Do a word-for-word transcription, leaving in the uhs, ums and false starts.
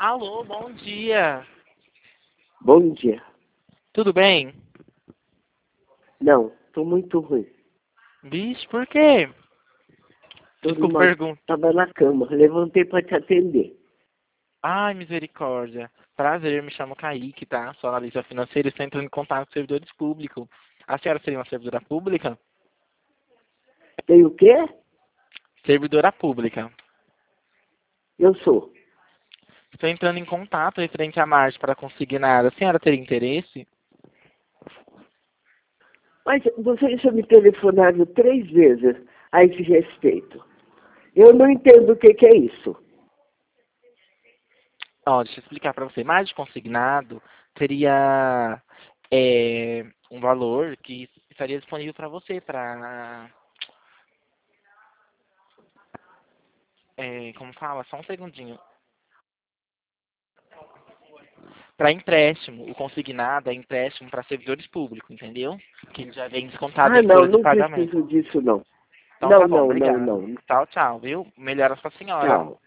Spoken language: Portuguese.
Alô, bom dia. Bom dia. Tudo bem? Não, tô muito ruim. Bicho, por quê? Tô Desculpa, numa... pergunta. Tava na cama, levantei pra te atender. Ai, misericórdia. Prazer, me chamo Kaique, tá? Sou analista financeira e estou entrando em contato com servidores públicos. A senhora seria uma servidora pública? Tem o quê? Servidora pública. Eu sou. Estou entrando em contato referente à margem para consignada. A senhora teria interesse? Mas vocês já me telefonaram três vezes a esse respeito. Eu não entendo o que, que é isso. Ó, deixa eu explicar para você. Margem consignado seria é, um valor que estaria disponível para você, para é, como fala, só um segundinho. Para empréstimo, o consignado é empréstimo para servidores públicos, entendeu? Que ele já vem descontado Ah, em não, folha de não pagamento. preciso disso, não. Então Não, tá bom, não, não, obrigado. não. Tchau, tchau, viu? Melhoras pra senhora. Tchau.